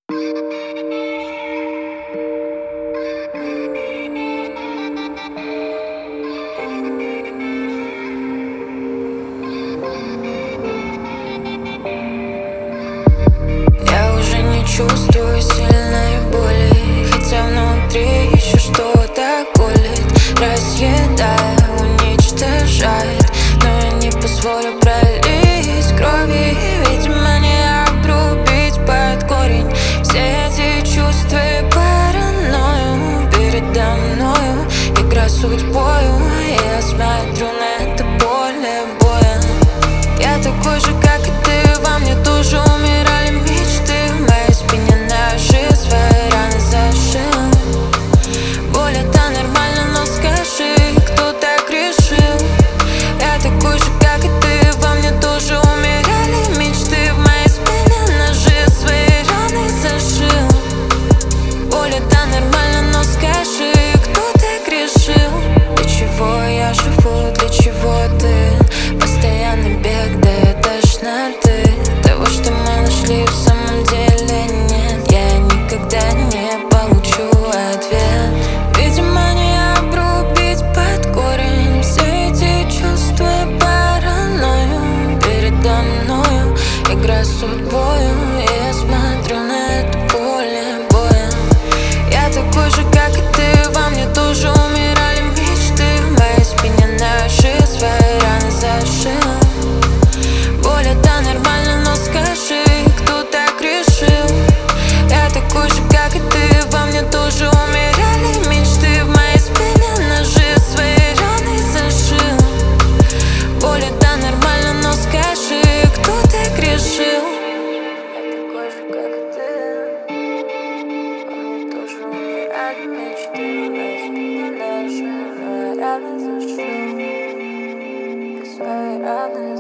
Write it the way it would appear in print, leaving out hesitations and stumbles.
Я уже не чувствую сильной боли, хотя внутри еще что-то колет, разъедая, уничтожает. Но я не позволю пролить крови, видимо, не обрубить под корень все эти чувства и паранойю. Передо мною игра судьбою, я смотрю на это поле боя. Я такой же, как и ты, во мне тоже умирали мечты. В моей спине ножи, свои раны зашил. Боль это нормально, но скажи, кто так решил? Я такой же, как и ты, во мне тоже умирали мечты. В моей спине ножи, свои раны зашил. Боль это нормально, но скажи, кто так решил? Для чего я живу, для чего ты? Постоянный бег, да я тошноты. Того, что мы нашли, в самом деле нет. Я никогда не получу ответ. Видимо, не обрубить под корень все эти чувства и паранойю. Передо мною игра судьбою, я смотрю на это поле боя. Я такой же, как и ты, во мне тоже умирали мечты. В моей спине ножи, свои раны зашил. Боль это нормально, но скажи, кто так решил? Я такой же, как и ты, во мне тоже умирали мечты. В моей спине ножи, свои раны зашил. Боль это нормально, но скажи, кто так решил? Я такой же, как и ты, во мне тоже умирали мечты. В моей спине ножи, свои раны зашил. Свои раны